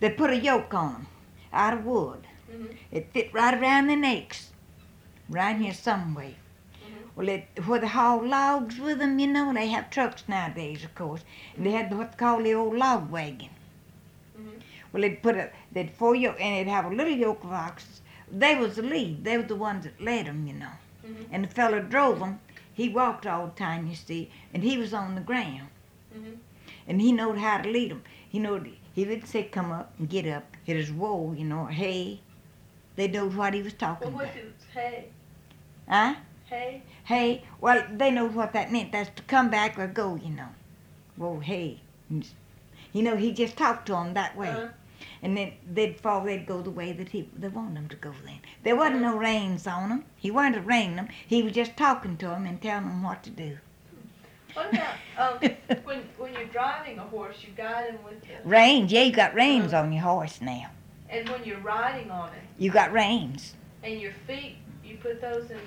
They put a yoke on them out of wood. It fit right around their necks, right here some way. Well, where they haul logs with them, you know, they have trucks nowadays, of course, and they had what's called the old log wagon. Well, they'd four yoke, and they'd have a little yoke of oxen. They was the lead. They were the ones that led them, you know. And the fella drove them. He walked all the time, you see, and he was on the ground. And he knowed how to lead them. He didn't say come up and get up. It was whoa, you know, or hey. They knowed what he was talking about. What is hey? Huh? Hey? Hey, well, they know what that meant. That's to come back or go, you know. Whoa, hey. You know, he just talked to them that way. And then they'd go the way that they wanted them to go then. There wasn't no reins on them. He wasn't reining them. He was just talking to them and telling them what to do. What about when you're driving a horse, you guide him with the... Reins, yeah, you got reins on your horse now. And when you're riding on it... You got reins. And your feet, you put those in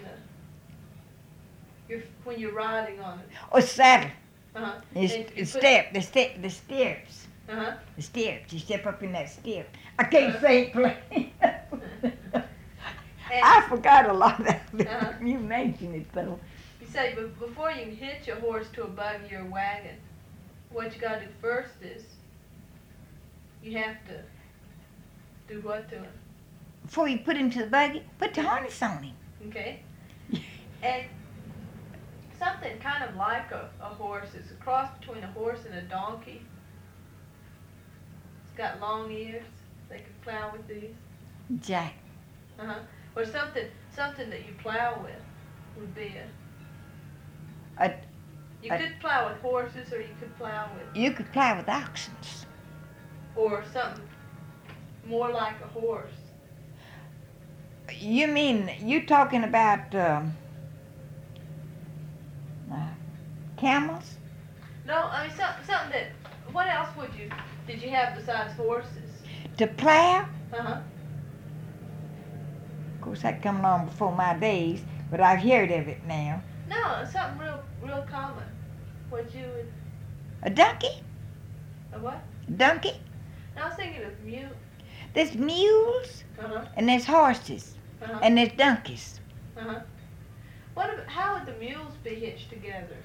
when you're riding on it. Or saddle. The stirrups. The stirrups. You step up in that stirrup. I can't say it plain. I forgot a lot of it. You mentioned it, though. You say, but before you can hitch a horse to a buggy or a wagon, what you got to do first is you have to do what to him? Before you put him to the buggy, put the harness on him. Okay. And something kind of like a horse. It's a cross between a horse and a donkey. It's got long ears. They can plow with these. Jack. Or something that you plow with would be you could plow with horses, or you could plow with... You could plow with oxen. Or something more like a horse. You mean, you talking about camels? No, I mean something that... What else did you have besides horses? To plow? Of course, that come along before my days, but I've heard of it now. No, something real common. What you would... A donkey? A what? A donkey? No, I was thinking of mule. There's mules, and there's horses, and there's donkeys. How would the mules be hitched together?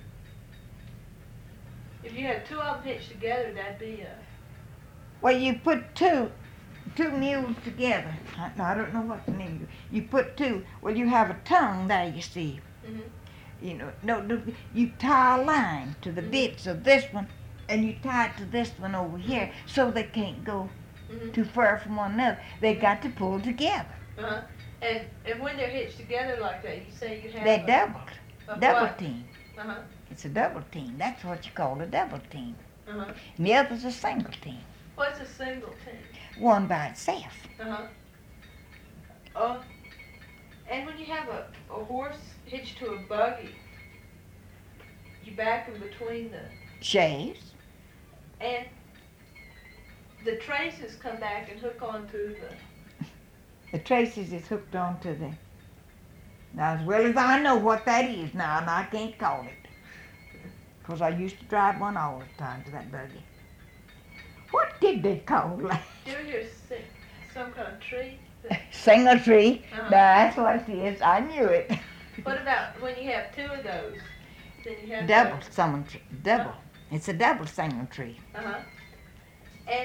If you had two of them hitched together, that'd be a... Well, you put two mules together. I don't know what the name is. You put two. Well, you have a tongue there, you see. You know, no, you tie a line to the bits of this one, and you tie it to this one over here, so they can't go too far from one another. They got to pull together. And when they're hitched together like that, you say you have... They're double team. Uh-huh. It's a double team. That's what you call a double team. Uh-huh. And the other's a single team. What's a single team? One by itself. Uh-huh. And when you have a horse hitched to a buggy, you back them between the... Shaves. And the traces come back and hook onto the... The traces is hooked onto the... Now, as well as I know what that is now, and I can't call it. Because I used to drive one all the time to that buggy. What did they call that? Do you hear some kind of tree? Single tree. That's what it is. I knew it. What about when you have two of those? Then you have double. It's a double single tree. And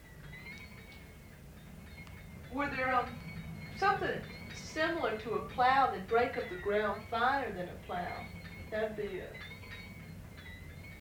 were there something similar to a plow that break up the ground finer than a plow? That'd be